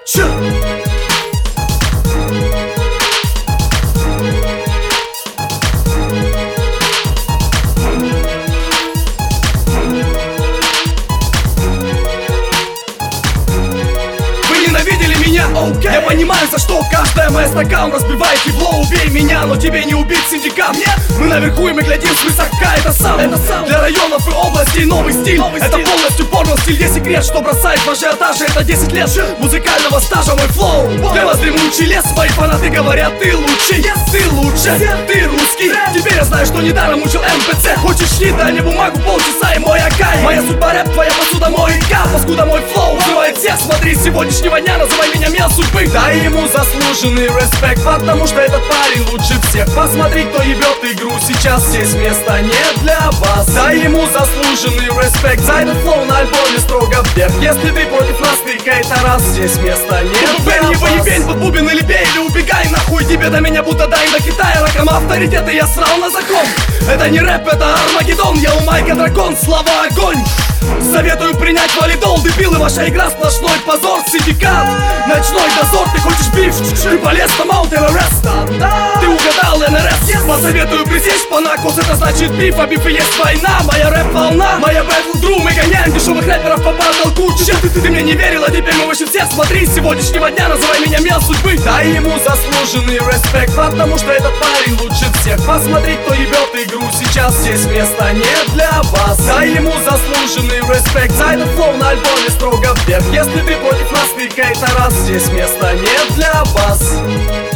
Ненавидели меня, okay. Я понимаю, за что каждая моя стакан разбивает ебло. Убей меня, но тебе не убить синдикат. Нет, мы наверху и мы глядим свысока. Это саунд для районов и областей. Новый стиль, это полностью порно-стиль. Есть секрет, что бросает в ажиотаже. Это 10 лет музыкального стажа. Мой флоу для вас дремучий лес. Мои фанаты говорят, ты лучший, ты лучше, ты русский. Теперь я знаю, что недаром учил МПЦ. Хочешь хит, дай мне бумагу полчаса и мой акай. Моя судьба рэп, твоя посуда мой ика. Паскуда мой флоу взрывает всех. Смотри, с сегодняшнего дня называй меня мел судьбы. Дай ему заслуженный респект, потому что этот парень лучше всех. Посмотри, кто ебет игру сейчас. Здесь места нет для вас. Дай ему заслуженный респект за этот флоу на альбоме строго вверх. Если ты против нас, ты хейтерас, здесь места нет для вас. Не поебень под бубен или бей, или убегай нахуй. Тебе до меня будто дай до Китая. Раком авторитеты я срал на закон. Это не рэп, это Армагеддон. Я у Майка дракон, слава огонь. Советую принять валидол, дебилы, ваша игра сплошной позор. Синдикат, ночной дозор, ты хочешь биф, ты полез на Маунт Эверест. Ты угадал НРС, посоветую присесть по накос. Это значит биф, а биф и есть война. Моя рэп-волна, моя бэтл-дру. Мы гоняем дешевых рэперов по потолку. Ты мне не верил, а теперь мы выше всех. Смотри, с сегодняшнего дня называй меня мел судьбы. Дай ему заслуженный респект, потому что этот парень лучше всех. Посмотри, кто ебет игру сейчас. Здесь места нет для вас. Дай ему заслуженный респект за этот флоу на альбоме строго вверх. Если ты против нас, ты хейтерас, здесь места нет для вас.